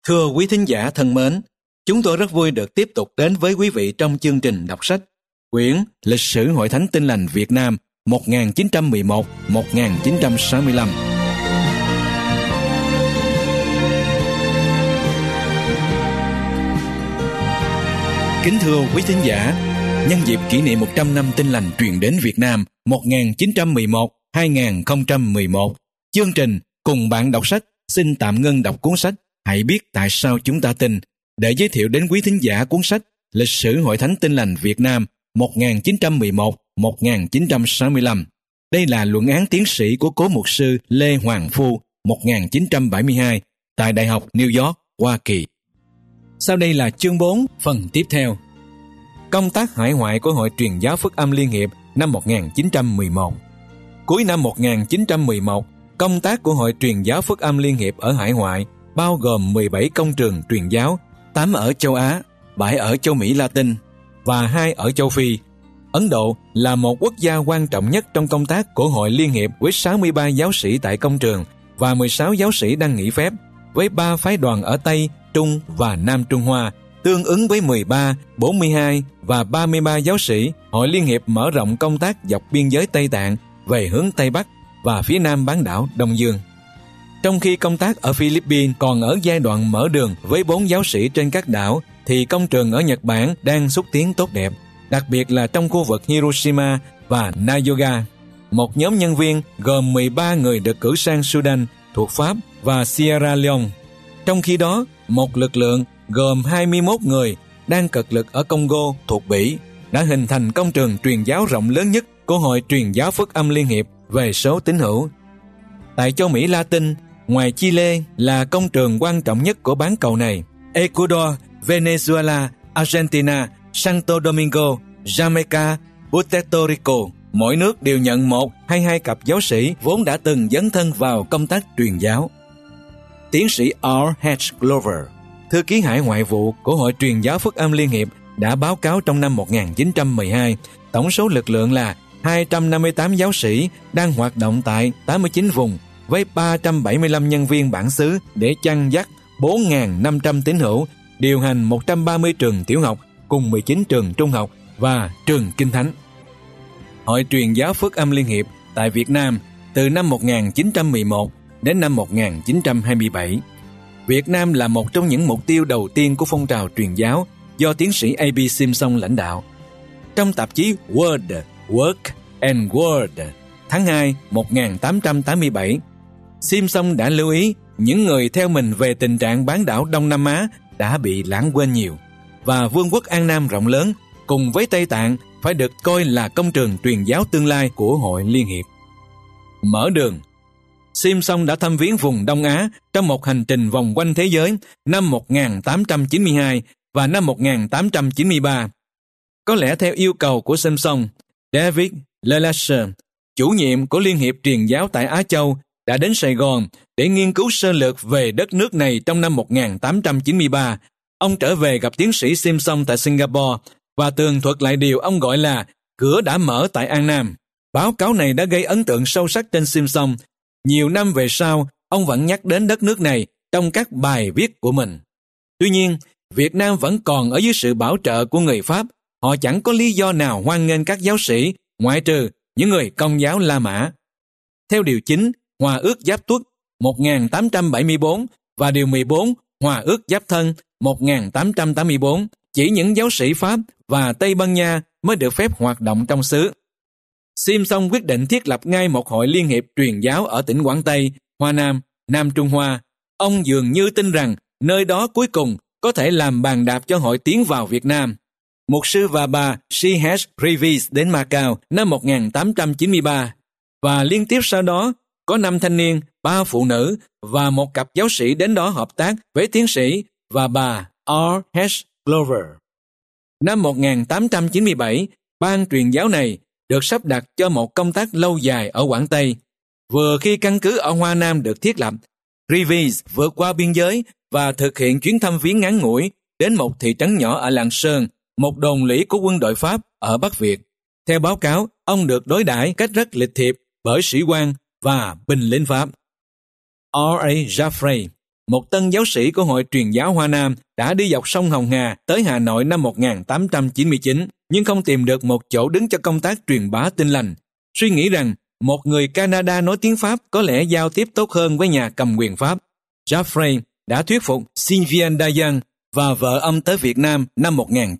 Thưa quý thính giả thân mến, chúng tôi rất vui được tiếp tục đến với quý vị trong chương trình đọc sách quyển Lịch sử Hội Thánh Tin Lành Việt Nam 1911-1965. Kính thưa quý thính giả, nhân dịp kỷ niệm 100 năm Tin Lành truyền đến Việt Nam 1911-2011, chương trình Cùng bạn đọc sách xin tạm ngưng đọc cuốn sách Hãy biết tại sao chúng ta tin, để giới thiệu đến quý thính giả cuốn sách Lịch sử Hội Thánh Tin Lành Việt Nam 1911-1965. Đây là luận án tiến sĩ của cố mục sư Lê Hoàng Phu 1972 tại Đại học New York, Hoa Kỳ. Sau đây là chương 4, phần tiếp theo. Công tác hải ngoại của Hội Truyền giáo Phúc âm Liên hiệp năm 1911. Cuối năm 1911, công tác của Hội Truyền giáo Phúc âm Liên hiệp ở hải ngoại bao gồm 17 công trường truyền giáo, 8 ở châu Á, 7 ở châu Mỹ Latin và 2 ở châu Phi. Ấn Độ là một quốc gia quan trọng nhất trong công tác của Hội Liên hiệp với 63 giáo sĩ tại công trường và 16 giáo sĩ đang nghỉ phép, với 3 phái đoàn ở Tây, Trung và Nam Trung Hoa, tương ứng với 13, 42 và 33 giáo sĩ. Hội Liên hiệp mở rộng công tác dọc biên giới Tây Tạng về hướng Tây Bắc và phía Nam bán đảo Đông Dương. Trong khi công tác ở Philippines còn ở giai đoạn mở đường với 4 giáo sĩ trên các đảo, thì công trường ở Nhật Bản đang xúc tiến tốt đẹp, đặc biệt là trong khu vực Hiroshima và Nagoya. Một nhóm nhân viên gồm 13 người được cử sang Sudan thuộc Pháp và Sierra Leone. Trong khi đó, một lực lượng gồm 21 người đang cực lực ở Congo thuộc Bỉ đã hình thành công trường truyền giáo rộng lớn nhất của Hội Truyền giáo Phúc âm Liên hiệp về số tín hữu. Tại châu Mỹ Latin, ngoài Chile là công trường quan trọng nhất của bán cầu này, Ecuador, Venezuela, Argentina, Santo Domingo, Jamaica, Puerto Rico, mỗi nước đều nhận 1 hay 2 cặp giáo sĩ vốn đã từng dấn thân vào công tác truyền giáo. Tiến sĩ R.H. Glover, thư ký hải ngoại vụ của Hội Truyền giáo Phúc âm Liên hiệp, đã báo cáo trong năm 1912, tổng số lực lượng là 258 giáo sĩ đang hoạt động tại 89 vùng với 375 nhân viên bản xứ để chăn dắt 4.500 tín hữu, điều hành 130 trường tiểu học cùng 19 trường trung học và trường Kinh Thánh. Hội Truyền giáo Phúc âm Liên hiệp tại Việt Nam từ năm 1911 đến năm 1927. Việt Nam là một trong những mục tiêu đầu tiên của phong trào truyền giáo do tiến sĩ A.B. Simpson lãnh đạo. Trong tạp chí Word, Work and Word, tháng 2 1887, Simpson đã lưu ý những người theo mình về tình trạng bán đảo Đông Nam Á đã bị lãng quên nhiều, và Vương quốc An Nam rộng lớn cùng với Tây Tạng phải được coi là công trường truyền giáo tương lai của Hội Liên hiệp. Mở đường. Simpson đã thăm viếng vùng Đông Á trong một hành trình vòng quanh thế giới năm 1892 và năm 1893. Có lẽ theo yêu cầu của Simpson, David Lelasher, chủ nhiệm của Liên hiệp truyền giáo tại Á Châu, đã đến Sài Gòn để nghiên cứu sơ lược về đất nước này trong năm 1893. Ông trở về gặp tiến sĩ Simpson tại Singapore và tường thuật lại điều ông gọi là cửa đã mở tại An Nam. Báo cáo này đã gây ấn tượng sâu sắc trên Simpson. Nhiều năm về sau, ông vẫn nhắc đến đất nước này trong các bài viết của mình. Tuy nhiên, Việt Nam vẫn còn ở dưới sự bảo trợ của người Pháp. Họ chẳng có lý do nào hoan nghênh các giáo sĩ, ngoại trừ những người Công giáo La Mã. Theo điều 9 Hòa ước Giáp Tuất 1874 và điều 14 Hòa ước Giáp Thân 1884, chỉ những giáo sĩ Pháp và Tây Ban Nha mới được phép hoạt động trong xứ. Simpson quyết định thiết lập ngay một hội liên hiệp truyền giáo ở tỉnh Quảng Tây, Hoa Nam, Nam Trung Hoa. Ông dường như tin rằng nơi đó cuối cùng có thể làm bàn đạp cho hội tiến vào Việt Nam. Mục sư và bà C.H. Reeves đến Macau năm 1893 và liên tiếp sau đó có 5 thanh niên, 3 phụ nữ và một cặp giáo sĩ đến đó hợp tác với tiến sĩ và bà R.H. Glover. Năm 1897, ban truyền giáo này được sắp đặt cho một công tác lâu dài ở Quảng Tây. Vừa khi căn cứ ở Hoa Nam được thiết lập, Reeves vượt qua biên giới và thực hiện chuyến thăm viếng ngắn ngủi đến một thị trấn nhỏ ở Lạng Sơn, một đồn lũy của quân đội Pháp ở Bắc Việt. Theo báo cáo, ông được đối đãi cách rất lịch thiệp bởi sĩ quan và binh lính Pháp. R.A. Jaffray, một tân giáo sĩ của Hội Truyền giáo Hoa Nam, đã đi dọc sông Hồng Hà tới Hà Nội năm 1899, nhưng không tìm được một chỗ đứng cho công tác truyền bá Tin lành. Suy nghĩ rằng một người Canada nói tiếng Pháp có lẽ giao tiếp tốt hơn với nhà cầm quyền Pháp, Jaffray đã thuyết phục Sylviane Dayan và vợ ông tới Việt Nam năm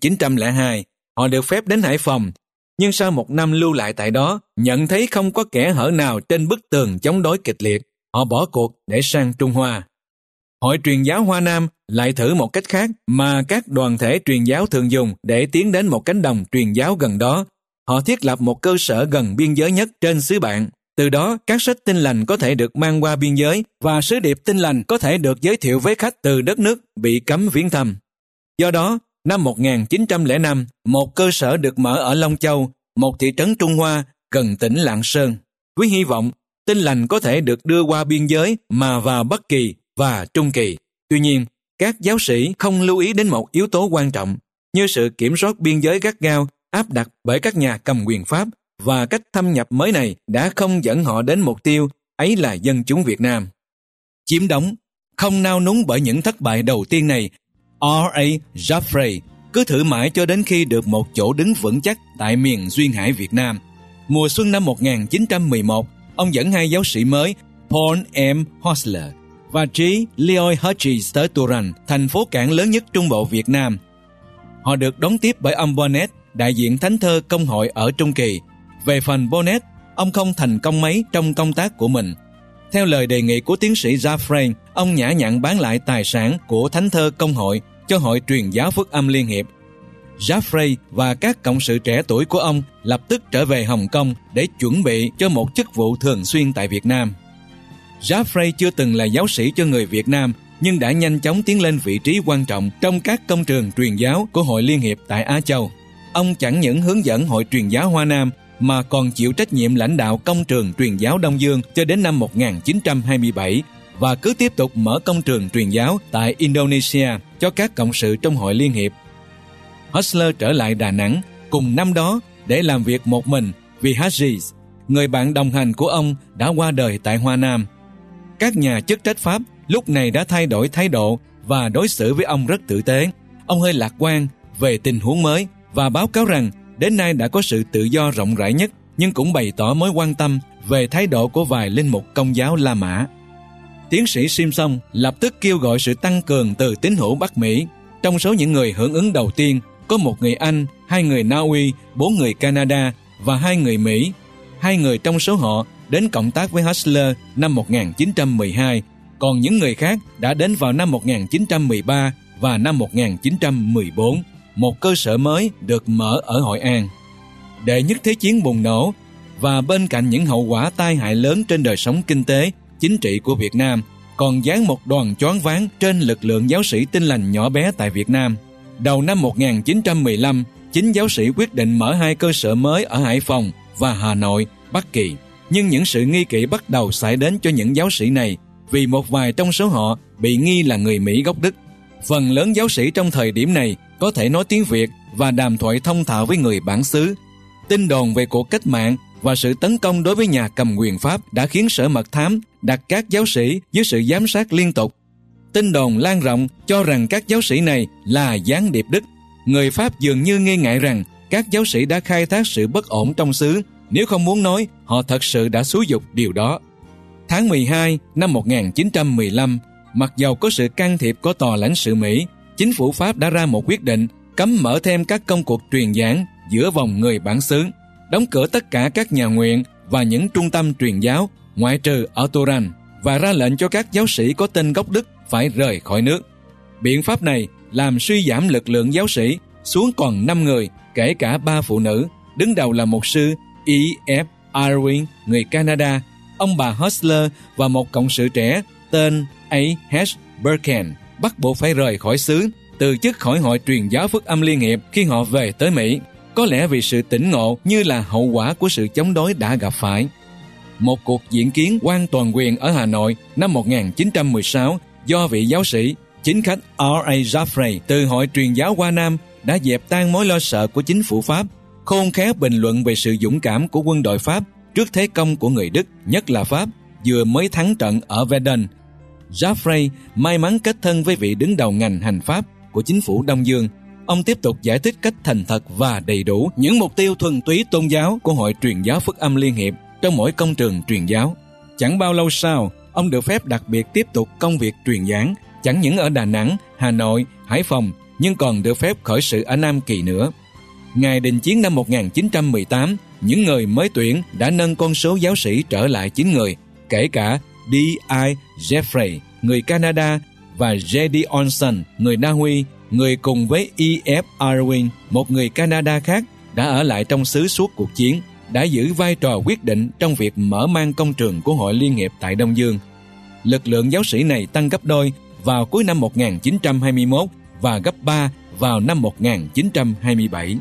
1902. Họ được phép đến Hải Phòng, nhưng sau một năm lưu lại tại đó, nhận thấy không có kẽ hở nào trên bức tường chống đối kịch liệt, họ bỏ cuộc để sang Trung Hoa. Hội Truyền giáo Hoa Nam lại thử một cách khác mà các đoàn thể truyền giáo thường dùng để tiến đến một cánh đồng truyền giáo gần đó. Họ thiết lập một cơ sở gần biên giới nhất trên xứ bạn. Từ đó, các sách Tin lành có thể được mang qua biên giới và sứ điệp Tin lành có thể được giới thiệu với khách từ đất nước bị cấm viếng thăm. Do đó, năm 1905, một cơ sở được mở ở Long Châu, một thị trấn Trung Hoa gần tỉnh Lạng Sơn, với hy vọng Tin lành có thể được đưa qua biên giới mà vào Bắc Kỳ và Trung Kỳ. Tuy nhiên, các giáo sĩ không lưu ý đến một yếu tố quan trọng, như sự kiểm soát biên giới gắt gao áp đặt bởi các nhà cầm quyền Pháp, và cách thâm nhập mới này đã không dẫn họ đến mục tiêu, ấy là dân chúng Việt Nam. Chiếm đóng, không nao núng bởi những thất bại đầu tiên này, R.A. Jaffray cứ thử mãi cho đến khi được một chỗ đứng vững chắc tại miền duyên hải Việt Nam. Mùa xuân năm 1911, ông dẫn hai giáo sĩ mới, Paul M. Hostler và G. Leroy Hutchins tới Turan, thành phố cảng lớn nhất Trung Bộ Việt Nam. Họ được đón tiếp bởi ông Bonnet, đại diện thánh thơ công hội ở Trung Kỳ. Về phần Bonnet, ông không thành công mấy trong công tác của mình. Theo lời đề nghị của tiến sĩ Jaffray, ông nhã nhặn bán lại tài sản của thánh thơ công hội cho Hội Truyền giáo Phúc âm Liên hiệp. Jaffray và các cộng sự trẻ tuổi của ông lập tức trở về Hồng Kông để chuẩn bị cho một chức vụ thường xuyên tại Việt Nam. Jaffray chưa từng là giáo sĩ cho người Việt Nam, nhưng đã nhanh chóng tiến lên vị trí quan trọng trong các công trường truyền giáo của Hội Liên hiệp tại Á Châu. Ông chẳng những hướng dẫn Hội Truyền giáo Hoa Nam mà còn chịu trách nhiệm lãnh đạo công trường truyền giáo Đông Dương cho đến năm 1927 và cứ tiếp tục mở công trường truyền giáo tại Indonesia cho các cộng sự trong Hội Liên hiệp. Hustler trở lại Đà Nẵng cùng năm đó để làm việc một mình vì Hutchins, người bạn đồng hành của ông, đã qua đời tại Hoa Nam. Các nhà chức trách Pháp lúc này đã thay đổi thái độ và đối xử với ông rất tử tế. Ông hơi lạc quan về tình huống mới và báo cáo rằng đến nay đã có sự tự do rộng rãi nhất, nhưng cũng bày tỏ mối quan tâm về thái độ của vài linh mục Công giáo La Mã. Tiến sĩ Simpson lập tức kêu gọi sự tăng cường từ tín hữu Bắc Mỹ. Trong số những người hưởng ứng đầu tiên có một người Anh, 2 người Na Uy, 4 người Canada và 2 người Mỹ. 2 người trong số họ đến cộng tác với Hustler năm 1912, còn những người khác đã đến vào năm 1913 và năm 1914. Một cơ sở mới được mở ở Hội An. Đệ nhất Thế chiến bùng nổ, và bên cạnh những hậu quả tai hại lớn trên đời sống kinh tế, chính trị của Việt Nam, còn giáng một đòn choáng váng trên lực lượng giáo sĩ Tin lành nhỏ bé tại Việt Nam. Đầu năm 1915, chính giáo sĩ quyết định mở 2 cơ sở mới ở Hải Phòng và Hà Nội, Bắc Kỳ. Nhưng những sự nghi kỵ bắt đầu xảy đến cho những giáo sĩ này vì một vài trong số họ bị nghi là người Mỹ gốc Đức. Phần lớn giáo sĩ trong thời điểm này có thể nói tiếng Việt và đàm thoại thông thạo với người bản xứ. Tin đồn về cuộc cách mạng và sự tấn công đối với nhà cầm quyền Pháp đã khiến Sở Mật thám đặt các giáo sĩ dưới sự giám sát liên tục. Tin đồn lan rộng cho rằng các giáo sĩ này là gián điệp Đức. Người Pháp dường như nghi ngại rằng các giáo sĩ đã khai thác sự bất ổn trong xứ, nếu không muốn nói họ thật sự đã xúi giục điều đó. Tháng 12 năm 1915, mặc dầu có sự can thiệp của tòa lãnh sự Mỹ, chính phủ Pháp đã ra một quyết định cấm mở thêm các công cuộc truyền giảng giữa vòng người bản xứ, đóng cửa tất cả các nhà nguyện và những trung tâm truyền giáo ngoại trừ ở Turan, và ra lệnh cho các giáo sĩ có tên gốc Đức phải rời khỏi nước. Biện pháp này làm suy giảm lực lượng giáo sĩ xuống còn 5 người, kể cả 3 phụ nữ, đứng đầu là mục sư E.F. Irwin, người Canada, ông bà Hustler và một cộng sự trẻ tên A.H. Burken bắt buộc phải rời khỏi xứ, từ chức khỏi Hội Truyền giáo Phúc âm Liên hiệp khi họ về tới Mỹ, có lẽ vì sự tỉnh ngộ như là hậu quả của sự chống đối đã gặp phải. Một cuộc diễn kiến quan toàn quyền ở Hà Nội năm 1916 do vị giáo sĩ chính khách R.A. Jaffray từ Hội Truyền giáo Hoa Nam đã dẹp tan mối lo sợ của chính phủ Pháp, khôn khéo bình luận về sự dũng cảm của quân đội Pháp trước thế công của người Đức, nhất là Pháp, vừa mới thắng trận ở Verdun. Jaffray may mắn kết thân với vị đứng đầu ngành hành pháp của chính phủ Đông Dương. Ông tiếp tục giải thích cách thành thật và đầy đủ những mục tiêu thuần túy tôn giáo của Hội Truyền giáo Phúc âm Liên hiệp trong mỗi công trường truyền giáo. Chẳng bao lâu sau, ông được phép đặc biệt tiếp tục công việc truyền giảng, chẳng những ở Đà Nẵng, Hà Nội, Hải Phòng, nhưng còn được phép khởi sự ở Nam Kỳ nữa. Ngày Đình Chiến năm 1918, những người mới tuyển đã nâng con số giáo sĩ trở lại 9 người, kể cả D.I. Jaffray, người Canada, và J.D. Olson, người Na Uy, người cùng với E.F. Irwin, một người Canada khác, đã ở lại trong xứ suốt cuộc chiến, đã giữ vai trò quyết định trong việc mở mang công trường của Hội Liên hiệp tại Đông Dương. Lực lượng giáo sĩ này tăng gấp đôi vào cuối năm 1921 và gấp 3 vào năm 1927.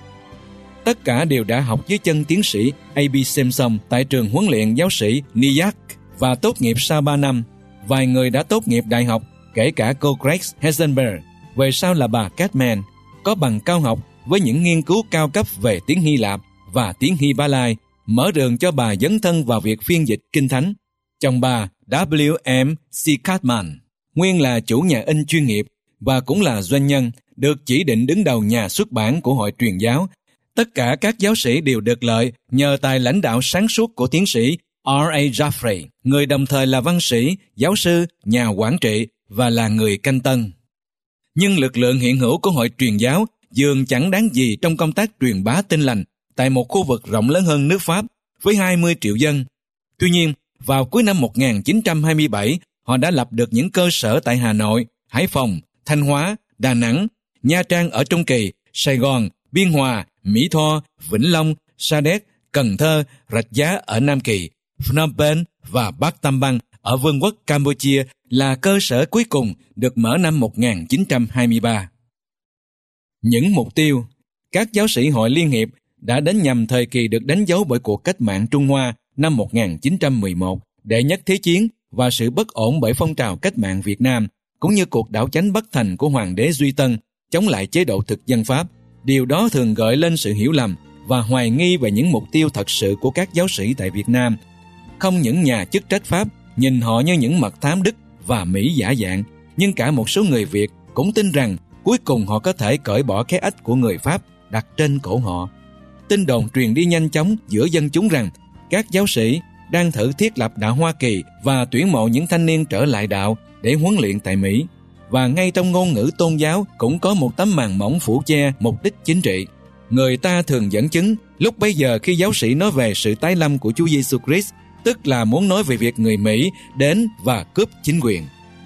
Tất cả đều đã học dưới chân tiến sĩ A.B. Simpson tại trường huấn luyện giáo sĩ Nyack và tốt nghiệp sau 3 năm. Vài người đã tốt nghiệp đại học, kể cả cô Grace Heisenberg, về sau là bà Catman, có bằng cao học với những nghiên cứu cao cấp về tiếng Hy Lạp và tiếng Hy Ba Lai, mở đường cho bà dấn thân vào việc phiên dịch Kinh Thánh. Chồng bà, W.M. C. Cartman, nguyên là chủ nhà in chuyên nghiệp và cũng là doanh nhân, được chỉ định đứng đầu nhà xuất bản của Hội Truyền giáo. Tất cả các giáo sĩ đều được lợi nhờ tài lãnh đạo sáng suốt của tiến sĩ R.A. Jaffray, người đồng thời là văn sĩ, giáo sư, nhà quản trị và là người canh tân. Nhưng lực lượng hiện hữu của Hội Truyền giáo dường chẳng đáng gì trong công tác truyền bá tin lành tại một khu vực rộng lớn hơn nước Pháp với 20 triệu dân. Tuy nhiên, vào cuối năm 1927, họ đã lập được những cơ sở tại Hà Nội, Hải Phòng, Thanh Hóa, Đà Nẵng, Nha Trang ở Trung Kỳ, Sài Gòn, Biên Hòa, Mỹ Tho, Vĩnh Long, Sa Đéc, Cần Thơ, Rạch Giá ở Nam Kỳ, Phnom Penh và Bắc Tam Bang ở Vương quốc Campuchia là cơ sở cuối cùng được mở năm 1923. Những mục tiêu. Các giáo sĩ Hội Liên hiệp đã đến nhằm thời kỳ được đánh dấu bởi cuộc cách mạng Trung Hoa năm 1911, đệ nhất thế chiến và sự bất ổn bởi phong trào cách mạng Việt Nam, cũng như cuộc đảo chánh bất thành của Hoàng đế Duy Tân chống lại chế độ thực dân Pháp. Điều đó thường gợi lên sự hiểu lầm và hoài nghi về những mục tiêu thật sự của các giáo sĩ tại Việt Nam. Không những nhà chức trách Pháp nhìn họ như những mật thám Đức và Mỹ giả dạng, nhưng cả một số người Việt cũng tin rằng cuối cùng họ có thể cởi bỏ cái ách của người Pháp đặt trên cổ họ. Tin đồn truyền đi nhanh chóng giữa dân chúng rằng các giáo sĩ đang thử thiết lập đạo Hoa Kỳ và tuyển mộ những thanh niên trở lại đạo để huấn luyện tại Mỹ. Và ngay trong ngôn ngữ tôn giáo cũng có một tấm màn mỏng phủ che mục đích chính trị. Người ta thường dẫn chứng lúc bấy giờ khi giáo sĩ nói về sự tái lâm của Chúa Giêsu Christ, tức là muốn nói về việc người Mỹ đến và cướp chính quyền.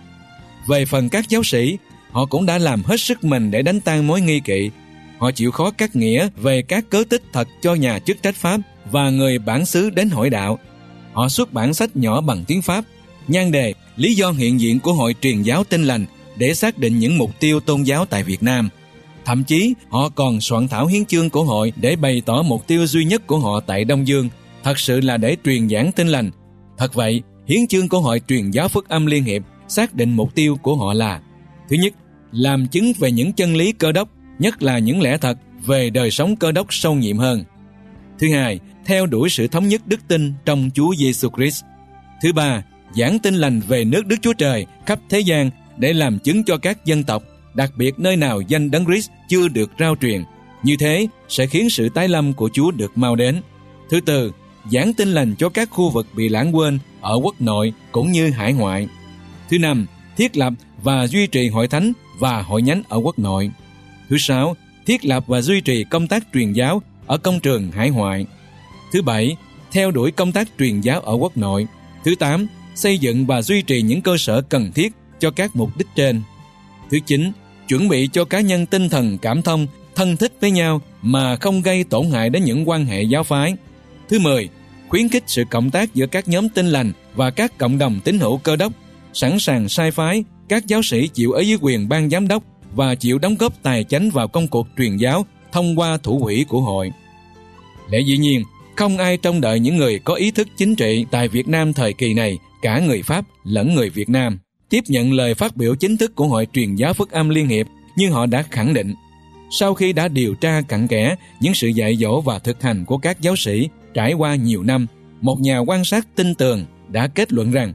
Về phần các giáo sĩ, họ cũng đã làm hết sức mình để đánh tan mối nghi kỵ. Họ chịu khó cắt nghĩa về các cớ tích thật cho nhà chức trách Pháp và người bản xứ đến hỏi đạo. Họ xuất bản sách nhỏ bằng tiếng Pháp, nhan đề lý do hiện diện của Hội Truyền giáo Tin lành để xác định những mục tiêu tôn giáo tại Việt Nam. Thậm chí, họ còn soạn thảo hiến chương của hội để bày tỏ mục tiêu duy nhất của họ tại Đông Dương, thật sự là để truyền giảng tin lành. Thật vậy, hiến chương của Hội Truyền giáo Phúc âm Liên hiệp xác định mục tiêu của họ là: thứ nhất, làm chứng về những chân lý Cơ đốc, nhất là những lẽ thật về đời sống Cơ đốc sâu nhiệm hơn. Thứ hai, theo đuổi sự thống nhất đức tin trong Chúa Giêsu Christ. Thứ ba, giảng tin lành về nước Đức Chúa Trời khắp thế gian để làm chứng cho các dân tộc, đặc biệt nơi nào danh Đấng Christ chưa được rao truyền. Như thế sẽ khiến sự tái lâm của Chúa được mau đến. Thứ tư, giảng tin lành cho các khu vực bị lãng quên ở quốc nội cũng như hải ngoại. Thứ năm, thiết lập và duy trì hội thánh và hội nhánh ở quốc nội. Thứ sáu, thiết lập và duy trì công tác truyền giáo ở công trường hải ngoại. Thứ bảy, theo đuổi công tác truyền giáo ở quốc nội. Thứ tám, xây dựng và duy trì những cơ sở cần thiết cho các mục đích trên. Thứ chín, chuẩn bị cho cá nhân tinh thần cảm thông, thân thích với nhau mà không gây tổn hại đến những quan hệ giáo phái. Thứ 10, khuyến khích sự cộng tác giữa các nhóm tin lành và các cộng đồng tín hữu Cơ đốc, sẵn sàng sai phái, các giáo sĩ chịu ở dưới quyền ban giám đốc và chịu đóng góp tài chánh vào công cuộc truyền giáo thông qua thủ quỹ của hội. Lẽ dĩ nhiên, không ai trông đợi những người có ý thức chính trị tại Việt Nam thời kỳ này, cả người Pháp lẫn người Việt Nam, tiếp nhận lời phát biểu chính thức của Hội Truyền giáo Phúc âm Liên hiệp, nhưng họ đã khẳng định. Sau khi đã điều tra cặn kẽ những sự dạy dỗ và thực hành của các giáo sĩ trải qua nhiều năm, một nhà quan sát tin tường đã kết luận rằng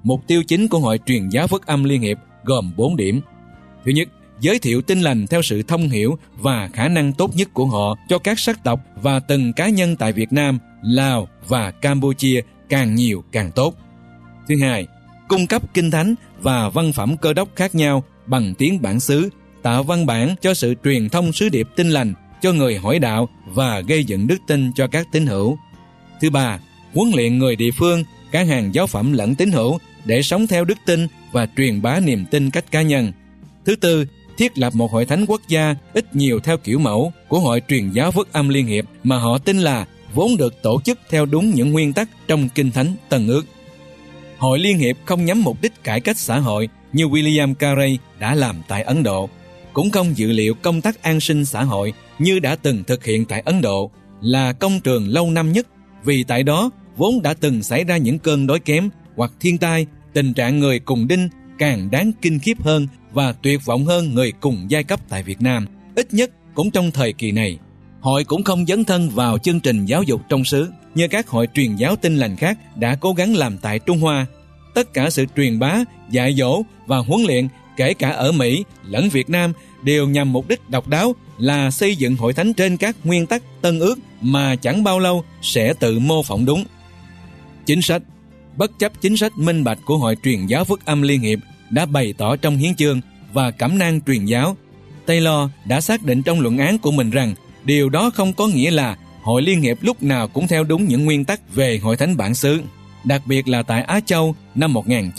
Mục tiêu chính của Hội Truyền giáo Phúc âm Liên hiệp gồm 4 điểm. Thứ nhất, giới thiệu tin lành theo sự thông hiểu và khả năng tốt nhất của họ cho các sắc tộc và từng cá nhân tại Việt Nam, Lào và Campuchia càng nhiều càng tốt. Thứ hai, cung cấp kinh thánh và văn phẩm Cơ Đốc khác nhau bằng tiếng bản xứ, tạo văn bản cho sự truyền thông sứ điệp tin lành cho người hỏi đạo và gây dựng đức tin cho các tín hữu. Thứ ba, huấn luyện người địa phương, cả hàng giáo phẩm lẫn tín hữu để sống theo đức tin và truyền bá niềm tin cách cá nhân. Thứ tư, thiết lập một hội thánh quốc gia ít nhiều theo kiểu mẫu của Hội Truyền giáo Phúc âm Liên hiệp mà họ tin là vốn được tổ chức theo đúng những nguyên tắc trong Kinh Thánh Tân Ước. Hội Liên hiệp không nhắm mục đích cải cách xã hội như William Carey đã làm tại Ấn Độ, cũng không dự liệu công tác an sinh xã hội như đã từng thực hiện tại Ấn Độ là công trường lâu năm nhất, vì tại đó vốn đã từng xảy ra những cơn đói kém hoặc thiên tai. Tình trạng người cùng đinh càng đáng kinh khiếp hơn và tuyệt vọng hơn người cùng giai cấp tại Việt Nam, ít nhất cũng trong thời kỳ này. Hội cũng không dấn thân vào chương trình giáo dục trong xứ như các hội truyền giáo tin lành khác đã cố gắng làm tại Trung Hoa. Tất cả sự truyền bá, dạy dỗ và huấn luyện, kể cả ở Mỹ lẫn Việt Nam, đều nhằm mục đích độc đáo là xây dựng hội thánh trên các nguyên tắc Tân Ước mà chẳng bao lâu sẽ tự mô phỏng đúng. Chính sách. Bất chấp chính sách minh bạch của Hội Truyền giáo Phúc âm Liên hiệp đã bày tỏ trong hiến chương và cẩm nang truyền giáo, Taylor đã xác định trong luận án của mình rằng điều đó không có nghĩa là Hội Liên hiệp lúc nào cũng theo đúng những nguyên tắc về hội thánh bản xứ, đặc biệt là tại Á Châu năm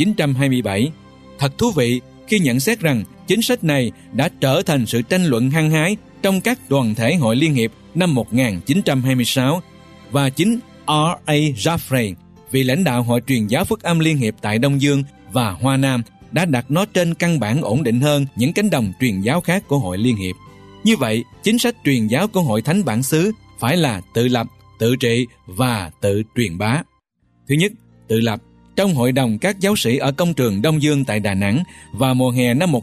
1927. Thật thú vị khi nhận xét rằng chính sách này đã trở thành sự tranh luận hăng hái trong các đoàn thể Hội Liên hiệp năm 1926, và chính R.A. Jaffray, vị lãnh đạo Hội Truyền giáo Phúc âm Liên hiệp tại Đông Dương và Hoa Nam, đã đặt nó trên căn bản ổn định hơn những cánh đồng truyền giáo khác của Hội Liên hiệp. Như vậy, chính sách truyền giáo của Hội thánh bản xứ phải là tự lập, tự trị và tự truyền bá. Thứ nhất, tự lập. Trong hội đồng các giáo sĩ ở công trường Đông Dương tại Đà Nẵng vào mùa hè năm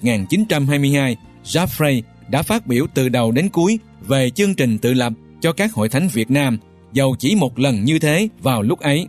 1922, Jaffray đã phát biểu từ đầu đến cuối về chương trình tự lập cho các hội thánh Việt Nam, dầu chỉ một lần như thế vào lúc ấy.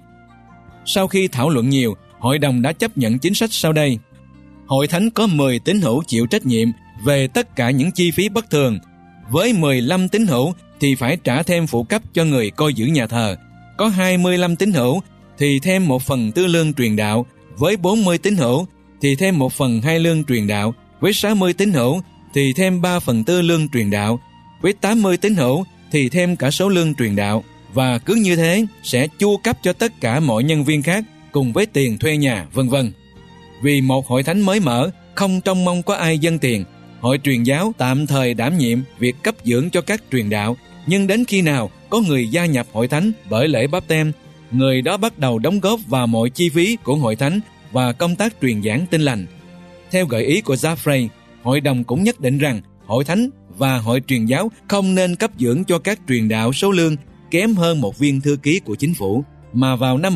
Sau khi thảo luận nhiều, hội đồng đã chấp nhận chính sách sau đây. Hội thánh có 10 tín hữu chịu trách nhiệm về tất cả những chi phí bất thường. Với 15 tín hữu thì phải trả thêm phụ cấp cho người coi giữ nhà thờ. Có 25 tín hữu thì thêm 1/4 lương truyền đạo. Với 40 tín hữu thì thêm 1/2 lương truyền đạo. Với 60 tín hữu thì thêm 3/4 lương truyền đạo. Với 80 tín hữu thì thêm cả số lương truyền đạo. Và cứ như thế sẽ chu cấp cho tất cả mọi nhân viên khác cùng với tiền thuê nhà, vân vân. Vì một hội thánh mới mở, không trông mong có ai dâng tiền, Hội Truyền giáo tạm thời đảm nhiệm việc cấp dưỡng cho các truyền đạo, nhưng đến khi nào có người gia nhập hội thánh bởi lễ báp têm, người đó bắt đầu đóng góp vào mọi chi phí của hội thánh và công tác truyền giảng tin lành. Theo gợi ý của Jaffray, hội đồng cũng nhất định rằng hội thánh và Hội Truyền giáo không nên cấp dưỡng cho các truyền đạo số lương kém hơn một viên thư ký của chính phủ, mà vào năm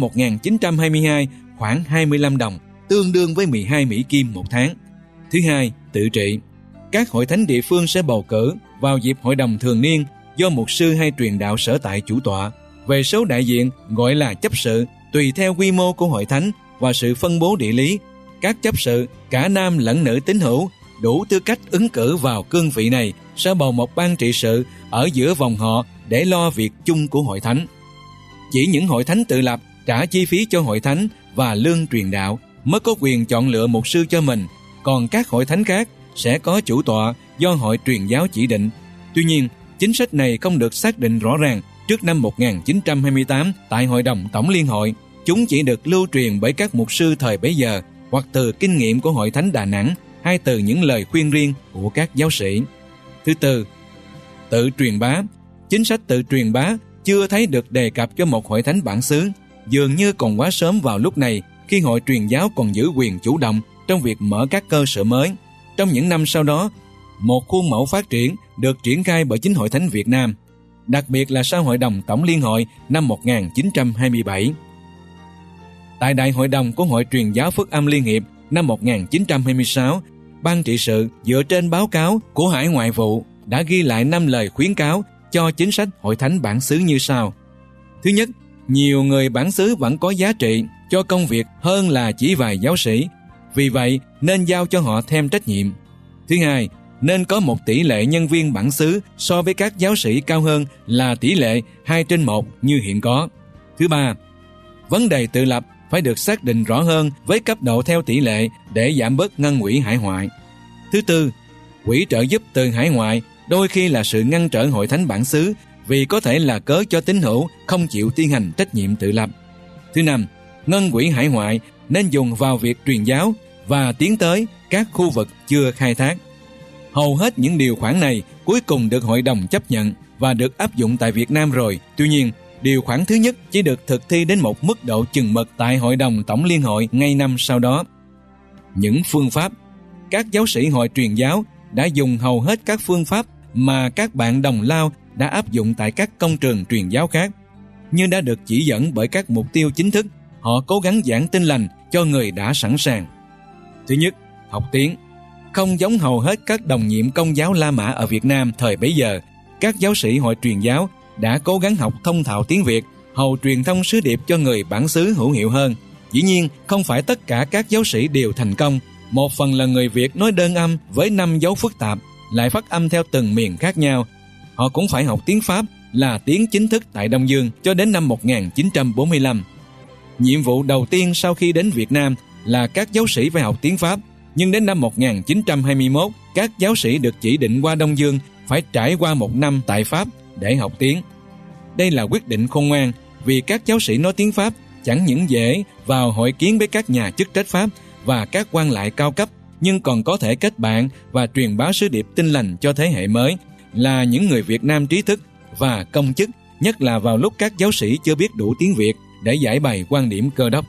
1922 khoảng 25 đồng, tương đương với 12 Mỹ Kim một tháng. Thứ hai, tự trị. Các hội thánh địa phương sẽ bầu cử vào dịp hội đồng thường niên do mục sư hay truyền đạo sở tại chủ tọa. Về số đại diện gọi là chấp sự, tùy theo quy mô của hội thánh và sự phân bố địa lý. Các chấp sự, cả nam lẫn nữ tín hữu, đủ tư cách ứng cử vào cương vị này sẽ bầu một ban trị sự ở giữa vòng họ để lo việc chung của hội thánh. Chỉ những hội thánh tự lập trả chi phí cho hội thánh và lương truyền đạo mới có quyền chọn lựa mục sư cho mình, còn các hội thánh khác sẽ có chủ tọa do Hội Truyền giáo chỉ định. Tuy nhiên, chính sách này không được xác định rõ ràng trước năm 1928 tại Hội đồng Tổng Liên hội. Chúng chỉ được lưu truyền bởi các mục sư thời bấy giờ hoặc từ kinh nghiệm của Hội thánh Đà Nẵng hay từ những lời khuyên riêng của các giáo sĩ. Thứ tư, tự truyền bá. Chính sách tự truyền bá chưa thấy được đề cập cho một hội thánh bản xứ, dường như còn quá sớm vào lúc này khi Hội Truyền giáo còn giữ quyền chủ động trong việc mở các cơ sở mới. Trong những năm sau đó, một khuôn mẫu phát triển được triển khai bởi chính Hội Thánh Việt Nam, đặc biệt là sau Hội đồng Tổng Liên hội năm 1927. Tại Đại hội đồng của Hội Truyền giáo Phúc âm Liên hiệp năm 1926, Ban trị sự dựa trên báo cáo của Hải ngoại vụ đã ghi lại 5 lời khuyến cáo cho chính sách hội thánh bản xứ như sau. Thứ nhất, nhiều người bản xứ vẫn có giá trị cho công việc hơn là chỉ vài giáo sĩ. Vì vậy, nên giao cho họ thêm trách nhiệm. Thứ hai, nên có một tỷ lệ nhân viên bản xứ so với các giáo sĩ cao hơn là tỷ lệ 2/1 như hiện có. Thứ ba, vấn đề tự lập phải được xác định rõ hơn với cấp độ theo tỷ lệ để giảm bớt ngân quỹ hải ngoại. Thứ tư, quỹ trợ giúp từ hải ngoại đôi khi là sự ngăn trở hội thánh bản xứ vì có thể là cớ cho tín hữu không chịu thi hành trách nhiệm tự lập. Thứ năm, ngân quỹ hải ngoại nên dùng vào việc truyền giáo và tiến tới các khu vực chưa khai thác. Hầu hết những điều khoản này cuối cùng được hội đồng chấp nhận và được áp dụng tại Việt Nam rồi. Tuy nhiên, điều khoản thứ nhất chỉ được thực thi đến một mức độ chừng mực tại Hội đồng Tổng Liên hội ngay năm sau đó. Những phương pháp. Các giáo sĩ hội truyền giáo đã dùng hầu hết các phương pháp mà các bạn đồng lao đã áp dụng tại các công trường truyền giáo khác. Như đã được chỉ dẫn bởi các mục tiêu chính thức, họ cố gắng giảng tin lành cho người đã sẵn sàng. Thứ nhất, học tiếng. Không giống hầu hết các đồng nhiệm Công giáo La Mã ở Việt Nam thời bấy giờ, các giáo sĩ hội truyền giáo đã cố gắng học thông thạo tiếng Việt, hầu truyền thông sứ điệp cho người bản xứ hữu hiệu hơn. Dĩ nhiên, không phải tất cả các giáo sĩ đều thành công. Một phần là người Việt nói đơn âm với 5 dấu phức tạp, lại phát âm theo từng miền khác nhau. Họ cũng phải học tiếng Pháp là tiếng chính thức tại Đông Dương cho đến năm 1945. Nhiệm vụ đầu tiên sau khi đến Việt Nam là các giáo sĩ phải học tiếng Pháp, nhưng đến năm 1921, các giáo sĩ được chỉ định qua Đông Dương phải trải qua 1 năm tại Pháp để học tiếng. Đây là quyết định khôn ngoan vì các giáo sĩ nói tiếng Pháp chẳng những dễ vào hội kiến với các nhà chức trách Pháp và các quan lại cao cấp, nhưng còn có thể kết bạn và truyền bá sứ điệp tin lành cho thế hệ mới là những người Việt Nam trí thức và công chức, nhất là vào lúc các giáo sĩ chưa biết đủ tiếng Việt để giải bày quan điểm Cơ đốc.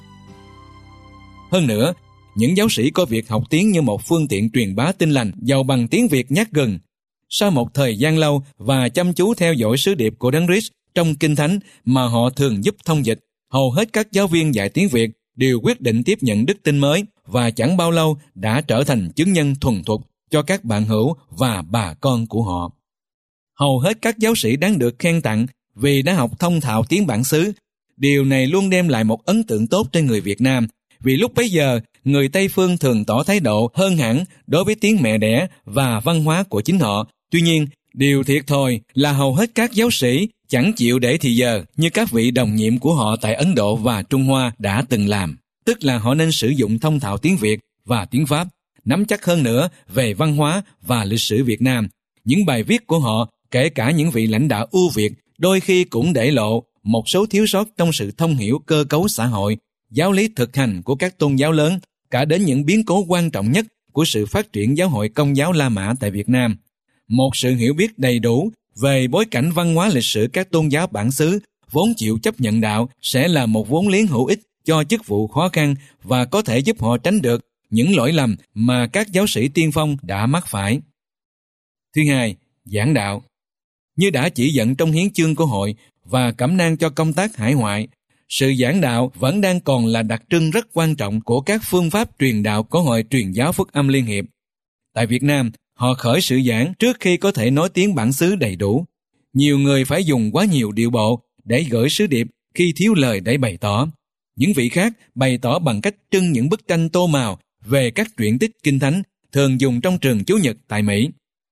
Hơn nữa, những giáo sĩ coi việc học tiếng như một phương tiện truyền bá tin lành giàu bằng tiếng Việt nhát gừng. Sau một thời gian lâu và chăm chú theo dõi sứ điệp của Đấng Christ trong Kinh Thánh mà họ thường giúp thông dịch, hầu hết các giáo viên dạy tiếng Việt đều quyết định tiếp nhận đức tin mới và chẳng bao lâu đã trở thành chứng nhân thuần thục cho các bạn hữu và bà con của họ. Hầu hết các giáo sĩ đáng được khen tặng vì đã học thông thạo tiếng bản xứ. Điều này luôn đem lại một ấn tượng tốt trên người Việt Nam, vì lúc bấy giờ người Tây phương thường tỏ thái độ hơn hẳn đối với tiếng mẹ đẻ và văn hóa của chính họ. Tuy nhiên, điều thiệt thòi là hầu hết các giáo sĩ chẳng chịu để thì giờ như các vị đồng nhiệm của họ tại Ấn Độ và Trung Hoa đã từng làm. Tức là họ nên sử dụng thông thạo tiếng Việt và tiếng Pháp, nắm chắc hơn nữa về văn hóa và lịch sử Việt Nam. Những bài viết của họ, kể cả những vị lãnh đạo ưu việt, đôi khi cũng để lộ một số thiếu sót trong sự thông hiểu cơ cấu xã hội, giáo lý thực hành của các tôn giáo lớn, cả đến những biến cố quan trọng nhất của sự phát triển giáo hội Công giáo La Mã tại Việt Nam. Một sự hiểu biết đầy đủ về bối cảnh văn hóa lịch sử các tôn giáo bản xứ vốn chịu chấp nhận đạo sẽ là một vốn liếng hữu ích cho chức vụ khó khăn và có thể giúp họ tránh được những lỗi lầm mà các giáo sĩ tiên phong đã mắc phải. Thứ hai, giảng đạo. Như đã chỉ dẫn trong hiến chương của hội và cẩm nang cho công tác hải ngoại, sự giảng đạo vẫn đang còn là đặc trưng rất quan trọng của các phương pháp truyền đạo của Hội Truyền giáo Phúc âm Liên hiệp. Tại Việt Nam, họ khởi sự giảng trước khi có thể nói tiếng bản xứ đầy đủ. Nhiều người phải dùng quá nhiều điệu bộ để gửi sứ điệp khi thiếu lời để bày tỏ. Những vị khác bày tỏ bằng cách trưng những bức tranh tô màu về các truyện tích kinh thánh thường dùng trong trường Chủ nhật tại Mỹ.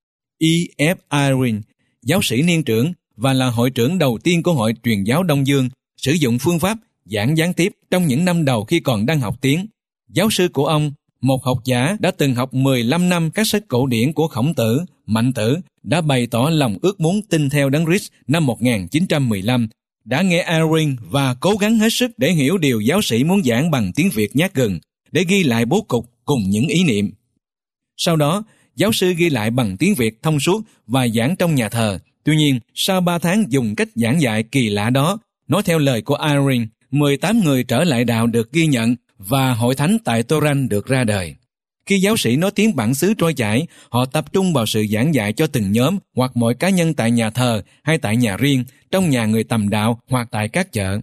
E.F. Irwin, giáo sĩ niên trưởng và là hội trưởng đầu tiên của Hội Truyền giáo Đông Dương, sử dụng phương pháp giảng gián tiếp trong những năm đầu khi còn đang học tiếng. Giáo sư của ông, một học giả đã từng học 15 năm các sách cổ điển của Khổng Tử, Mạnh Tử, đã bày tỏ lòng ước muốn tin theo Đấng Christ năm 1915, đã nghe Irwin và cố gắng hết sức để hiểu điều giáo sĩ muốn giảng bằng tiếng Việt nhát gừng, để ghi lại bố cục cùng những ý niệm. Sau đó, giáo sư ghi lại bằng tiếng Việt thông suốt và giảng trong nhà thờ. Tuy nhiên, sau 3 tháng dùng cách giảng dạy kỳ lạ đó, nói theo lời của Irwin, 18 người trở lại đạo được ghi nhận và hội thánh tại Toran được ra đời. Khi giáo sĩ nói tiếng bản xứ trôi chảy, họ tập trung vào sự giảng dạy cho từng nhóm hoặc mỗi cá nhân tại nhà thờ hay tại nhà riêng, trong nhà người tầm đạo hoặc tại các chợ.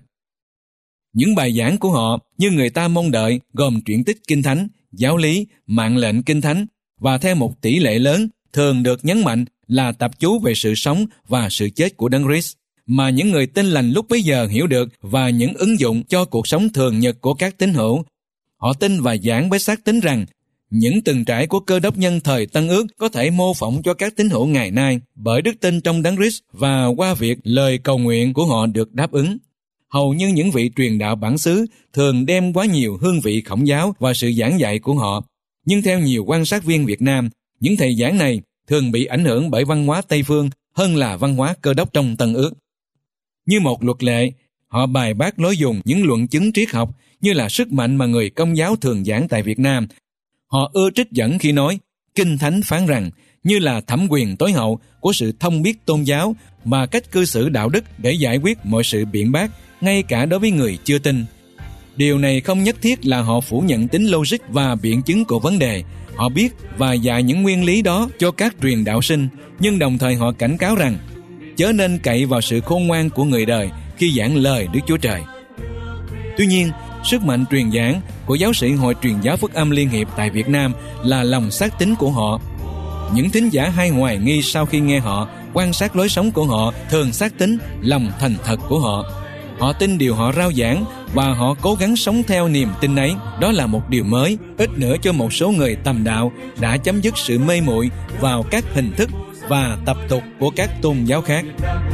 Những bài giảng của họ như người ta mong đợi gồm truyện tích kinh thánh, giáo lý, mạng lệnh kinh thánh và theo một tỷ lệ lớn thường được nhấn mạnh là tập chú về sự sống và sự chết của Đấng Christ, mà những người tin lành lúc bấy giờ hiểu được và những ứng dụng cho cuộc sống thường nhật của các tín hữu. Họ tin và giảng với xác tín rằng những từng trải của Cơ Đốc nhân thời Tân Ước có thể mô phỏng cho các tín hữu ngày nay bởi đức tin trong Đấng Christ và qua việc lời cầu nguyện của họ được đáp ứng. Hầu như những vị truyền đạo bản xứ thường đem quá nhiều hương vị khổng giáo vào sự giảng dạy của họ. Nhưng theo nhiều quan sát viên Việt Nam, những thầy giảng này thường bị ảnh hưởng bởi văn hóa Tây phương hơn là văn hóa Cơ Đốc trong Tân Ước. Như một luật lệ, họ bài bác lối dùng những luận chứng triết học như là sức mạnh mà người Công giáo thường giảng tại Việt Nam. Họ ưa trích dẫn khi nói, Kinh Thánh phán rằng, như là thẩm quyền tối hậu của sự thông biết tôn giáo và cách cư xử đạo đức để giải quyết mọi sự biện bác, ngay cả đối với người chưa tin. Điều này không nhất thiết là họ phủ nhận tính logic và biện chứng của vấn đề. Họ biết và dạy những nguyên lý đó cho các truyền đạo sinh, nhưng đồng thời họ cảnh cáo rằng chớ nên cậy vào sự khôn ngoan của người đời khi giảng lời Đức Chúa Trời. Tuy nhiên, sức mạnh truyền giảng của giáo sĩ Hội Truyền giáo Phúc âm Liên hiệp tại Việt Nam là lòng xác tín của họ. Những thính giả hay hoài nghi sau khi nghe họ, quan sát lối sống của họ thường xác tín lòng thành thật của họ. Họ tin điều họ rao giảng và họ cố gắng sống theo niềm tin ấy. Đó là một điều mới, ít nữa cho một số người tầm đạo đã chấm dứt sự mê muội vào các hình thức và tập tục của các tôn giáo khác.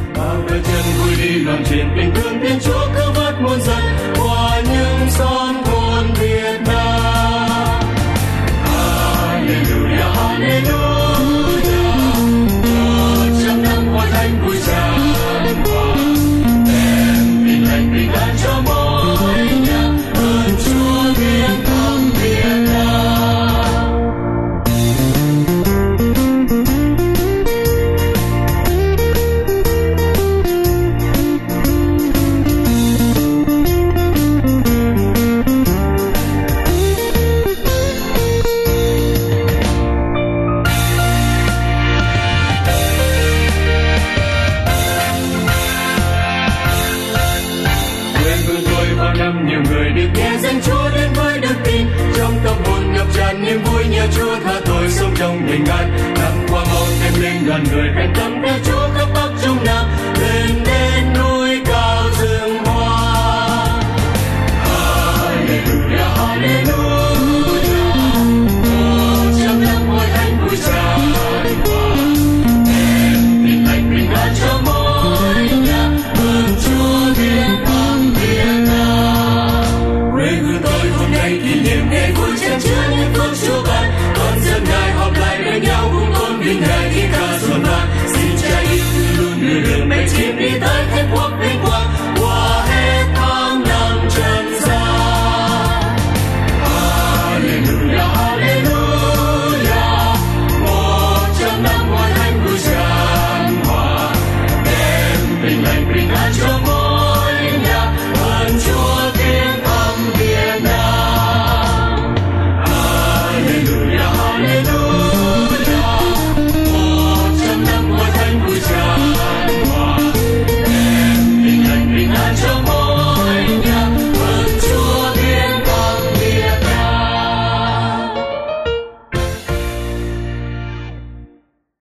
Đoàn người thành tâm theo Chúa khắp Bắc Trung Nam lên đến núi cao rừng hoa. Hallelujah, hallelujah. Trăm năm hội thánh vui tràn hòa. Đem tình lành bình an cho mỗi nhà. Mừng Chúa thiên thắng Việt Nam. Quê hương tôi hôm nay kỷ niệm ngày vui chan chứa những phước Chúa ban. Con dân Ngài họp lại bên nhau cùng tôn vinh Ngài khi ca xuân vang. Xin Cha yêu thương luôn người đường